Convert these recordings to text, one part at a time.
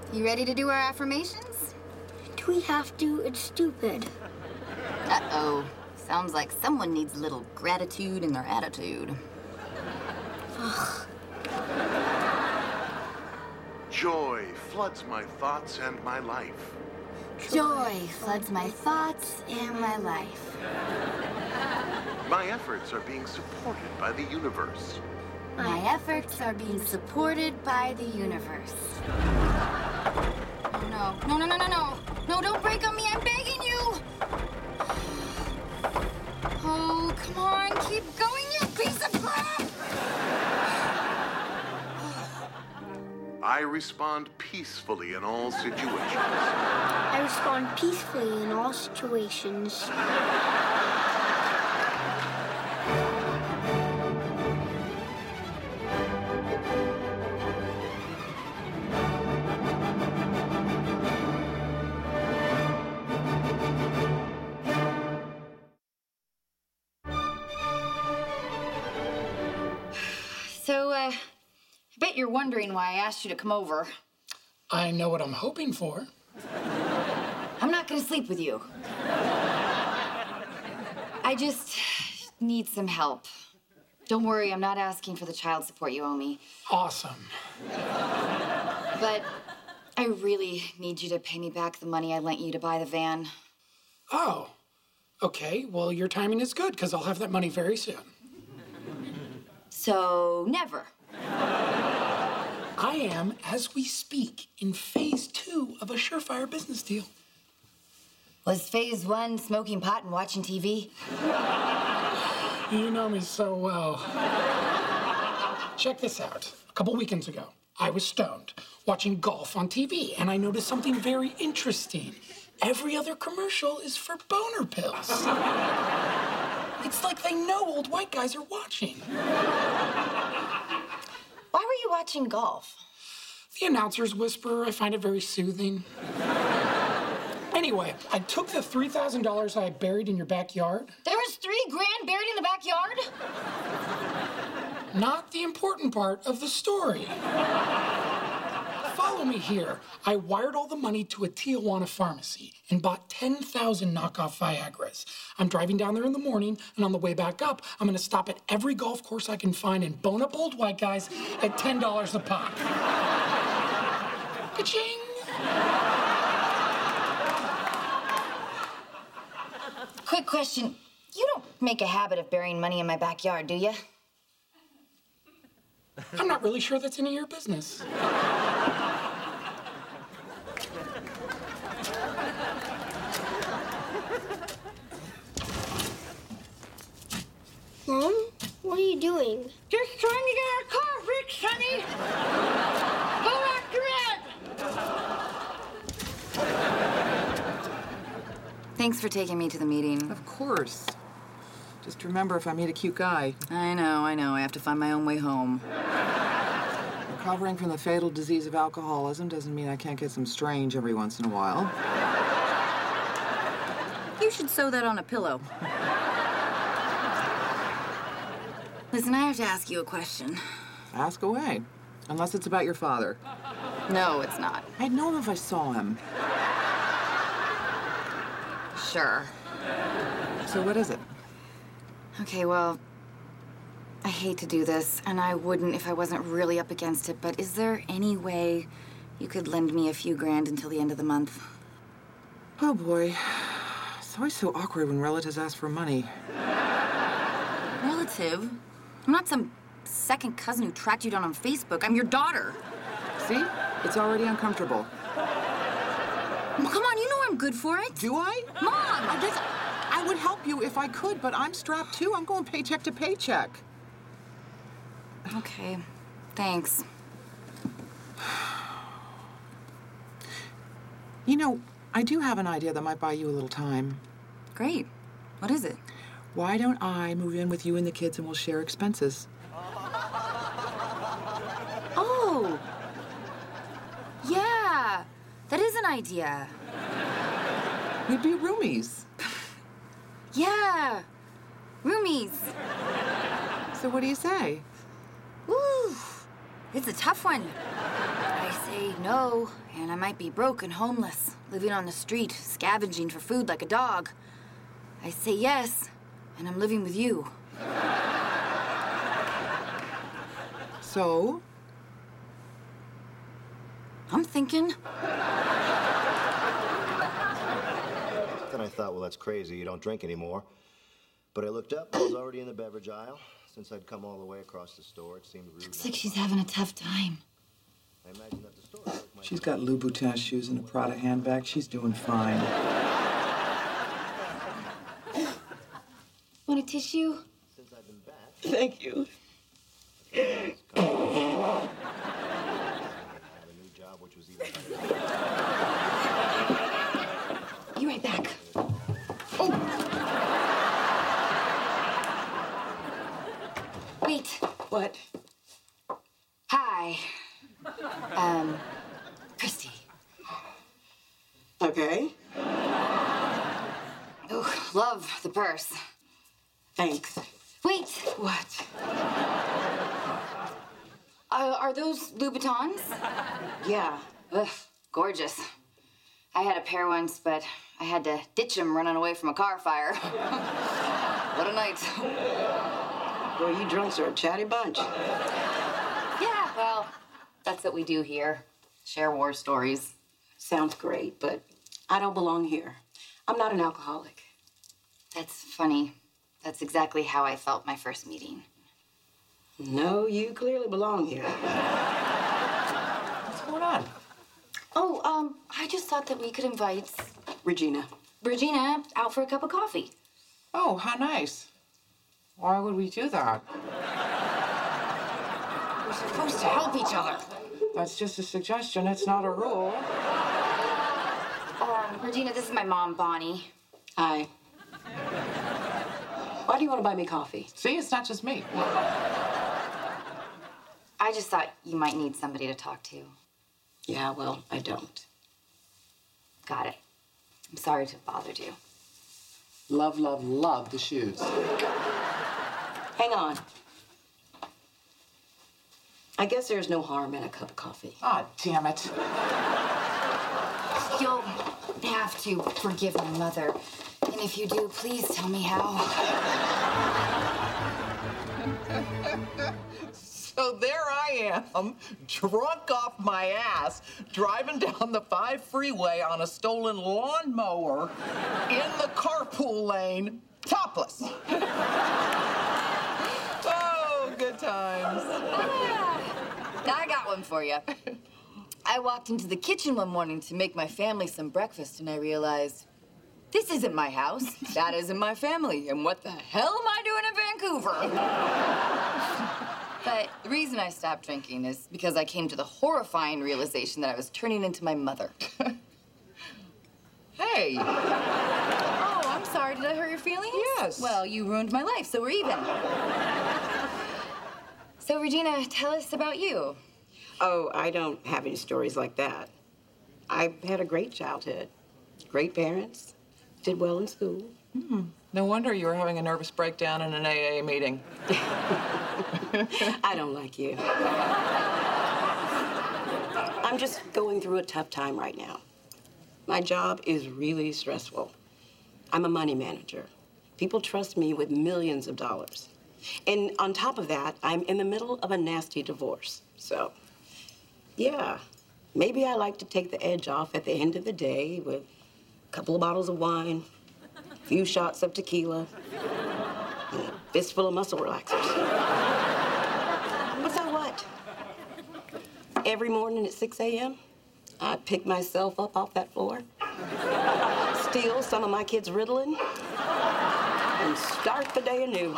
You ready to do our affirmations? Do we have to? It's stupid. Uh-oh. Sounds like someone needs a little gratitude in their attitude. Ugh. Joy floods my thoughts and my life. Joy floods my thoughts and my life. My efforts are being supported by the universe. My efforts are being supported by the universe. Oh, no. No, no, no, no, no. No, don't break on me. I'm begging you. Oh, come on. Keep going, you piece of crap. I respond peacefully in all situations. I respond peacefully in all situations. So, I bet you're wondering why I asked you to come over. I know what I'm hoping for. I'm not gonna sleep with you. I just need some help. Don't worry, I'm not asking for the child support you owe me. Awesome. But I really need you to pay me back the money I lent you to buy the van. Oh, okay. Well, your timing is good because I'll have that money very soon. So, never. I am, as we speak, in phase 2 of a surefire business deal. Was phase 1 smoking pot and watching TV? You know me so well. Check this out. A couple weekends ago, I was stoned, watching golf on TV, and I noticed something very interesting. Every other commercial is for boner pills. It's like they know old white guys are watching. Why were you watching golf? The announcers whisper. I find it very soothing. Anyway, I took the $3,000 I buried in your backyard. There was $3,000 buried in the backyard? Not the important part of the story. Follow me here. I wired all the money to a Tijuana pharmacy and bought 10,000 knockoff Viagras. I'm driving down there in the morning, and on the way back up, I'm gonna stop at every golf course I can find and bone up old white guys at $10 a pop. Ka-ching! Quick question. You don't make a habit of burying money in my backyard, do you? I'm not really sure that's any of your business. Mom, what are you doing? Just trying to get our car fixed, honey. Go after Ed. Thanks for taking me to the meeting. Of course. Just remember, if I meet a cute guy. I know. I have to find my own way home. Recovering from the fatal disease of alcoholism doesn't mean I can't get some strange every once in a while. You should sew that on a pillow. Listen, I have to ask you a question. Ask away. Unless it's about your father. No, it's not. I'd know him if I saw him. Sure. So what is it? Okay, well, I hate to do this, and I wouldn't if I wasn't really up against it, but is there any way you could lend me a few grand until the end of the month? Oh, boy. It's always so awkward when relatives ask for money. Relative? I'm not some second cousin who tracked you down on Facebook. I'm your daughter. See? It's already uncomfortable. Well, come on, you know I'm good for it. Do I? Mom! I guess I would help you if I could, but I'm strapped too. I'm going paycheck to paycheck. Okay, thanks. You know, I do have an idea that might buy you a little time. Great. What is it? Why don't I move in with you and the kids and we'll share expenses? Oh! Yeah, that is an idea. We'd be roomies. Yeah, roomies. So what do you say? Woo, it's a tough one. I say no, and I might be broke and homeless, living on the street, scavenging for food like a dog. I say yes, and I'm living with you. So? I'm thinking. Then I thought, well, that's crazy. You don't drink anymore. But I looked up. I was already in the beverage aisle. Since I'd come all the way across the store, it seemed rude. Looks like she's having a tough time. I imagine that the store clerk might... She's got Louboutin shoes and a Prada handbag. She's doing fine. Want a tissue? Since I've been back... Thank you. I had a new job, which was even better. Be right back. Wait. What? Hi. Christy. Okay, Oh, love the purse. thanks. Wait. What? Are those Louboutins? Yeah. Ugh, gorgeous. I had a pair once, but I had to ditch them running away from a car fire. What a night. Well, you drunks are a chatty bunch. Yeah, well, that's what we do here. Share war stories. Sounds great, but I don't belong here. I'm not an alcoholic. That's funny. That's exactly how I felt my first meeting. No, you clearly belong here. What's going on? Oh, I just thought that we could invite Regina. Regina out for a cup of coffee. Oh, how nice. Why would we do that? We're supposed to help each other. That's just a suggestion. It's not a rule. Regina, this is my mom, Bonnie. Hi. Why do you want to buy me coffee? See, it's not just me. I just thought you might need somebody to talk to. Yeah, well, I don't. Got it. I'm sorry to have bothered you. Love, love, love the shoes. Hang on. I guess there's no harm in a cup of coffee. Ah, damn it. You'll have to forgive my mother. And if you do, please tell me how. So there I am, drunk off my ass, driving down the 5 freeway on a stolen lawnmower in the carpool lane, topless. Oh, good times. I got one for you. I walked into the kitchen one morning to make my family some breakfast, and I realized, this isn't my house, that isn't my family, and what the hell am I doing in Vancouver? But the reason I stopped drinking is because I came to the horrifying realization that I was turning into my mother. Hey. Oh, I'm sorry. Did I hurt your feelings? Yes. Well, you ruined my life, so we're even. So, Regina, tell us about you. Oh, I don't have any stories like that. I had a great childhood. Great parents. Did well in school. No wonder you were having a nervous breakdown in an AA meeting. I don't like you. I'm just going through a tough time right now. My job is really stressful. I'm a money manager. People trust me with millions of dollars. And on top of that, I'm in the middle of a nasty divorce. So, yeah, maybe I like to take the edge off at the end of the day with a couple of bottles of wine, a few shots of tequila, and a fistful of muscle relaxers. But so what? Every morning at 6 a.m., I pick myself up off that floor, steal some of my kids' Ritalin, and start the day anew.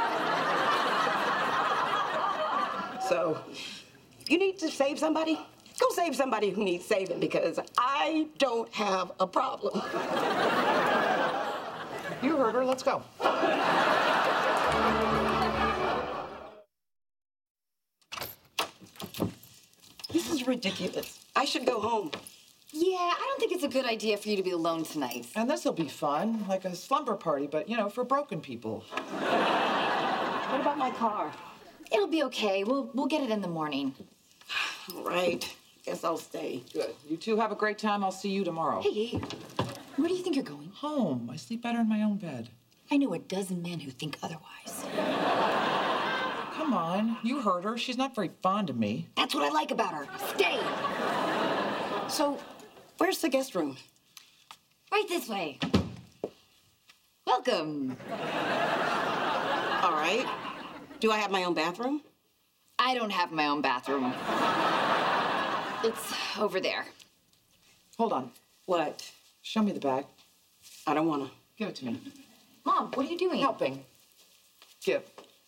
So, if you need to save somebody, go save somebody who needs saving, because I don't have a problem. You heard her. Let's go. This is ridiculous. I should go home. Yeah, I don't think it's a good idea for you to be alone tonight. And this'll be fun, like a slumber party, but, you know, for broken people. What about my car? It'll be okay. We'll get it in the morning. All right. Guess I'll stay. Good. You two have a great time. I'll see you tomorrow. Hey, where do you think you're going? Home. I sleep better in my own bed. I know a dozen men who think otherwise. Come on. You heard her. She's not very fond of me. That's what I like about her. Stay. So, where's the guest room? Right this way. Welcome. All right. Do I have my own bathroom? I don't have my own bathroom. It's over there. Hold on. What? Show me the bag. I don't wanna. Give it to me. Mom, what are you doing? Helping. Give.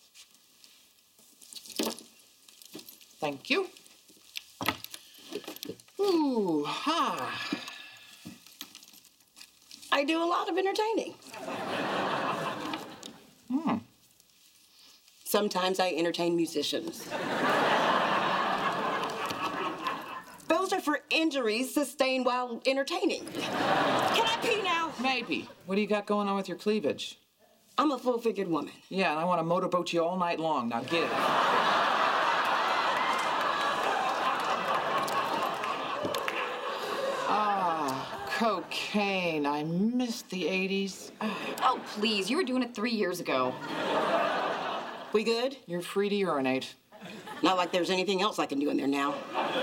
Thank you. Ooh, ha. I do a lot of entertaining. Sometimes I entertain musicians. Those are for injuries sustained while entertaining. Can I pee now? Maybe. What do you got going on with your cleavage? I'm a full-figured woman. Yeah, and I want to motorboat you all night long. Now get it. Cocaine. I missed the 80s. Oh, please. You were doing it 3 years ago. We good? You're free to urinate. Not like there's anything else I can do in there now.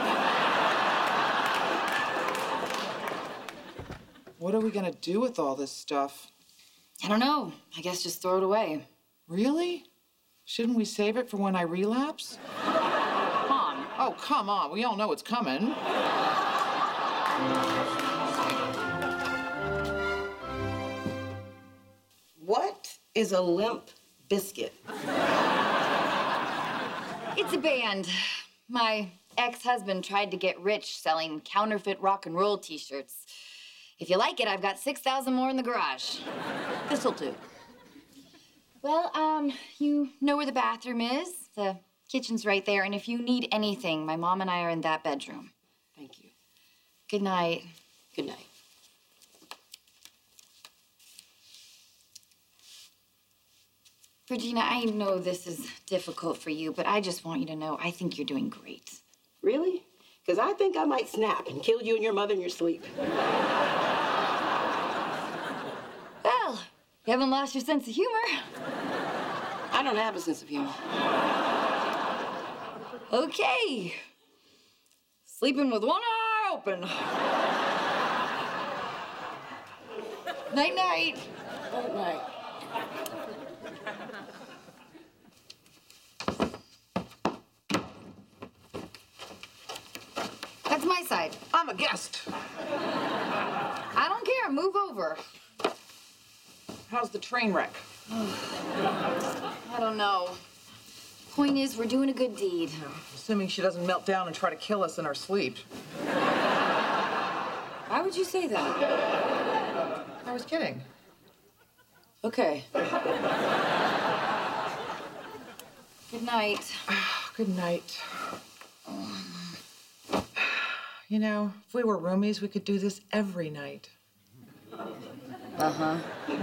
What are we gonna do with all this stuff? I don't know. I guess just throw it away. Really? Shouldn't we save it for when I relapse? Mom. Oh, come on. We all know it's coming. What is a limp biscuit? It's a band. My ex-husband tried to get rich selling counterfeit rock and roll t-shirts. If you like it, I've got 6,000 more in the garage. This'll do. Well, you know where the bathroom is. The kitchen's right there, and if you need anything, my mom and I are in that bedroom. Thank you. Good night. Good night. Regina, I know this is difficult for you, but I just want you to know I think you're doing great. Really? Because I think I might snap and kill you and your mother in your sleep. Well, you haven't lost your sense of humor. I don't have a sense of humor. Okay. Sleeping with one eye open. Night-night. Good night. That's my side. I'm a guest. I don't care. Move over. How's the train wreck? I don't know. Point is, we're doing a good deed. Assuming she doesn't melt down and try to kill us in our sleep. Why would you say that? I was kidding. Okay. Good night. Good night. You know, if we were roomies, we could do this every night. Uh-huh.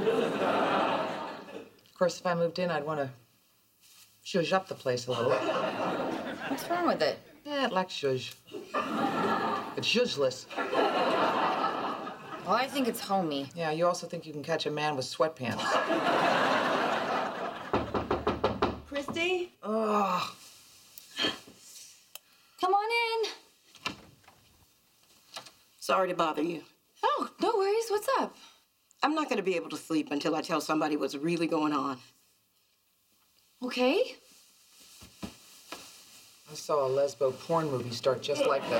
Of course, if I moved in, I'd want to zhuzh up the place a little. What's wrong with it? Yeah, it lacks zhuzh. It's zhuzhless. Well, I think it's homey. Yeah, you also think you can catch a man with sweatpants. Christy? Ugh. Come on in. Sorry to bother you. Oh, no worries. What's up? I'm not going to be able to sleep until I tell somebody what's really going on. Okay. I saw a lesbo porn movie start just like this.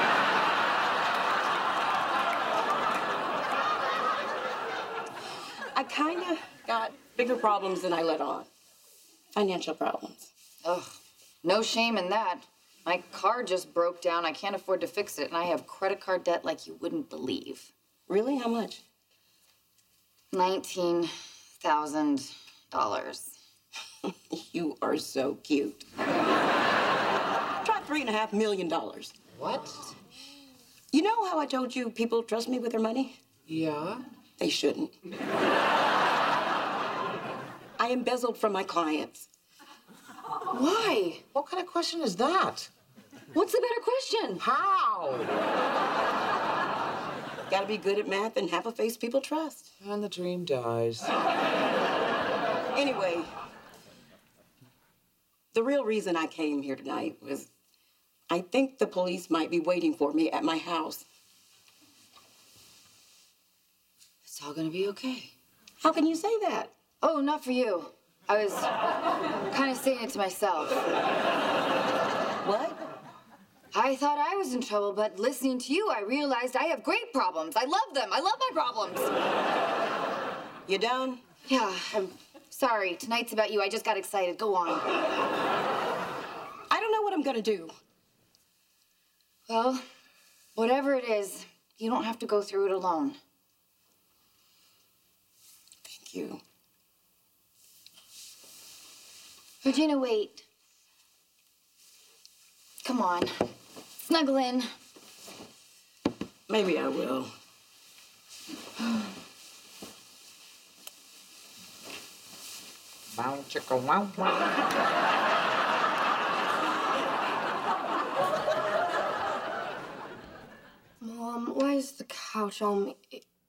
I kind of got bigger problems than I let on. Financial problems. Ugh, no shame in that. My car just broke down. I can't afford to fix it, and I have credit card debt like you wouldn't believe. Really? How much? $19,000. You are so cute. Try $3.5 million. What? You know how I told you people trust me with their money? Yeah? They shouldn't. I embezzled from my clients. Why? What kind of question is that? What's the better question? How? Gotta be good at math and have a face people trust. And the dream dies. Anyway, the real reason I came here tonight was I think the police might be waiting for me at my house. It's all gonna be okay. How can you say that? Oh, not for you. I was kind of saying it to myself. What? I thought I was in trouble, but listening to you, I realized I have great problems. I love them. I love my problems. You done? Yeah, I'm sorry. Tonight's about you. I just got excited. Go on. I don't know what I'm gonna do. Well, whatever it is, you don't have to go through it alone. Thank you. Regina, wait. Come on. Snuggle in. Maybe I will. Wow, chicka, wow, wow. Mom, why is the couch on me?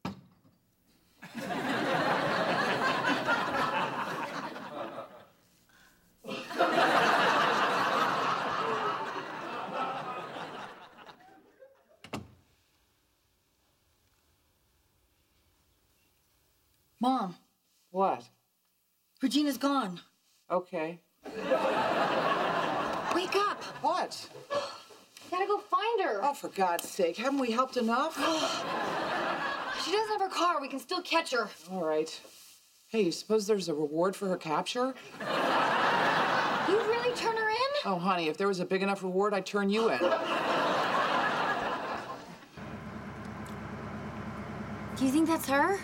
Mom, What? Regina's gone. Okay. Wake up. What? Gotta go find her. Oh, for God's sake, haven't we helped enough? She doesn't have her car. We can still catch her. All right. Hey, you suppose there's a reward for her capture? You really turn her in? Oh, honey, if there was a big enough reward, I'd turn you in. Do you think that's her?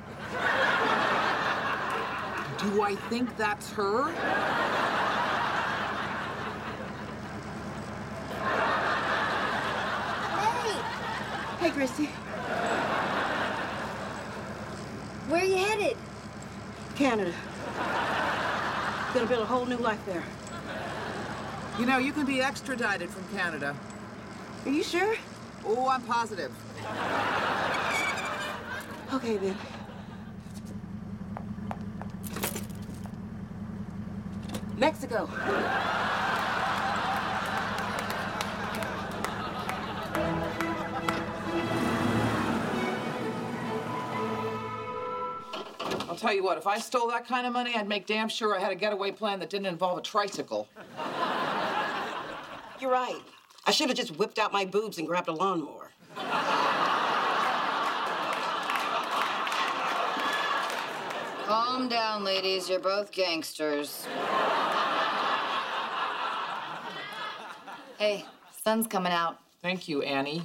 Do I think that's her? Hey, Christy. Where are you headed? Canada. Gonna build a whole new life there. You know, you can be extradited from Canada. Are you sure? Oh, I'm positive. Okay, then. Mexico. I'll tell you what, if I stole that kind of money, I'd make damn sure I had a getaway plan that didn't involve a tricycle. You're right. I should have just whipped out my boobs and grabbed a lawnmower. Calm down, ladies. You're both gangsters. Hey, sun's coming out. Thank you, Annie.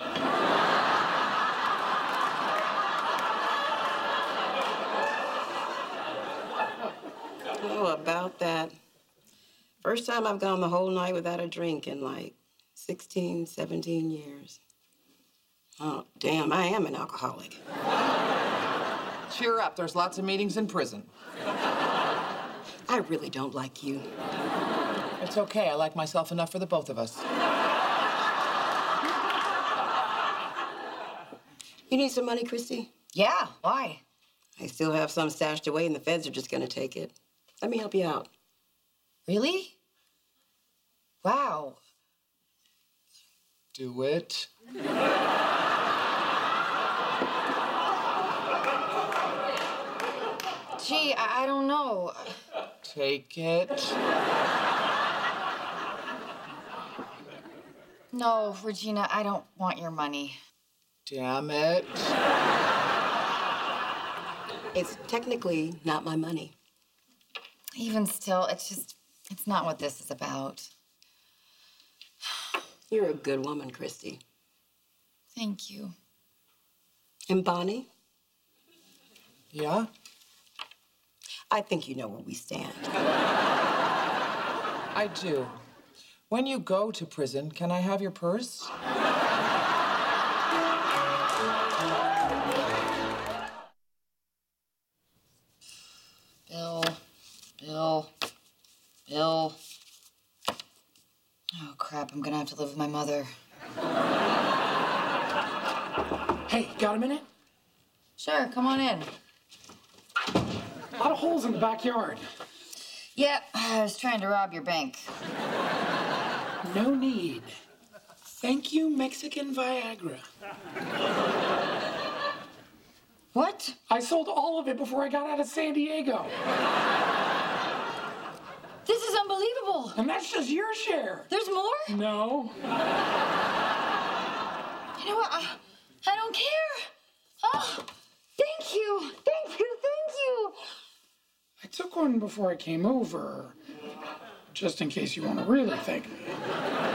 Oh, about that. First time I've gone the whole night without a drink in like 16, 17 years. Oh, damn, I am an alcoholic. Cheer up, there's lots of meetings in prison. I really don't like you. It's okay, I like myself enough for the both of us. You need some money, Christy? Yeah, why? I still have some stashed away and the feds are just gonna take it. Let me help you out. Really? Wow. Do it. Gee, I don't know. Take it. No, Regina, I don't want your money. Damn it. It's technically not my money. Even still, it's not what this is about. You're a good woman, Christy. Thank you. And Bonnie, Yeah? I think you know where we stand. I do. When you go to prison, can I have your purse? Bill. Oh, crap. crap. I'm gonna have to live with my mother. Hey, got a minute? Sure, come on in. A lot of holes in the backyard. Yeah, I was trying to rob your bank. No need. Thank you, Mexican Viagra. What? I sold all of it before I got out of San Diego. This is unbelievable. And that's just your share. There's more? No. You know what? I don't care. Oh, thank you. Thank you. Thank you. I took one before I came over, just in case you want to really thank me.